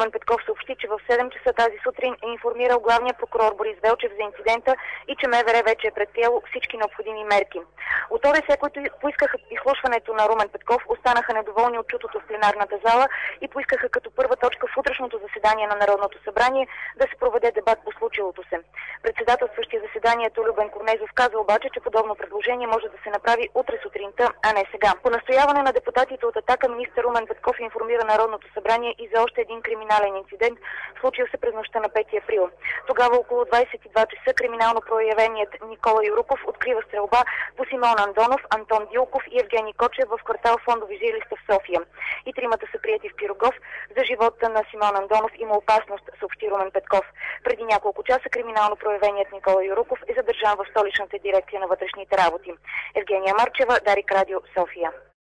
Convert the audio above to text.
Румен Петков съобщи, че в 7 часа тази сутрин е информирал главния прокурор Борис Велчев за инцидента и че МВР вече е предприело всички необходими мерки. От ОДС, които поискаха изслушването на Румен Петков, останаха недоволни от чутото в пленарната зала и поискаха като първа точка в утрешното заседание на Народното събрание да се проведе дебат по случилото се. Председателстващия заседанието Любен Корнезов каза обаче, че подобно предложение може да се направи утре сутринта, а не сега. По настояване на депутатите от Атака, министър Румен Петков информира Народното събрание и за още един криминален инцидент, случил се през нощта на 5 април. Тогава около 22 часа криминално проявеният Никола Юруков открива стрелба по Симеон Андонов, Антон Дилков и Евгений Кочев в квартал Фондови жилища в София. И тримата са приети в Пирогов. За живота на Симеон Андонов има опасност, съобщи Румен Петков. Преди няколко часа криминално проявеният Никола Юруков е задържан в столичната дирекция на вътрешните работи. Евгения Марчева, Дарик Радио, София.